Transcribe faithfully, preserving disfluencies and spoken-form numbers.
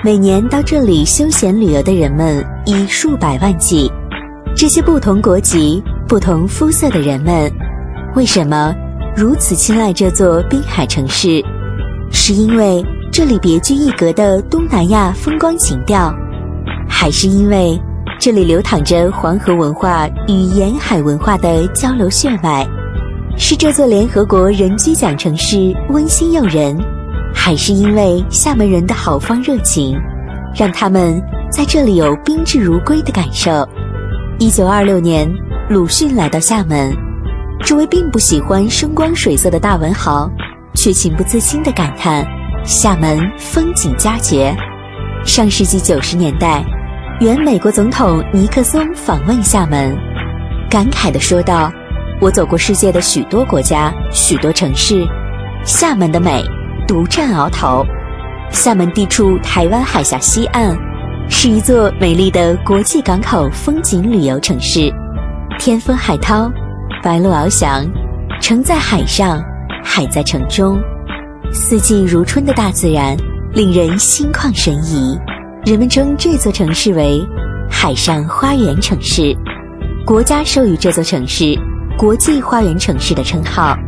每年到这里休闲旅游的人们以数百万计。这些不同国籍、不同肤色的人们，为什么如此青睐这座滨海城市？是因为这里别具一格的东南亚风光情调，还是因为这里流淌着黄河文化与沿海文化的交流血脉？是这座联合国人居奖城市温馨诱人，还是因为厦门人的豪放热情，让他们在这里有宾至如归的感受？一九二六年，鲁迅来到厦门，这位并不喜欢声光水色的大文豪，却情不自禁地感叹厦门风景佳绝。上世纪九十年代，原美国总统尼克松访问厦门，感慨地说道：我走过世界的许多国家，许多城市，厦门的美独占鳌头。厦门地处台湾海峡西岸，是一座美丽的国际港口风景旅游城市。天风海涛，白鹭翱翔，城在海上，海在城中，四季如春的大自然令人心旷神怡。人们称这座城市为海上花园城市，国家授予这座城市国际花园城市的称号。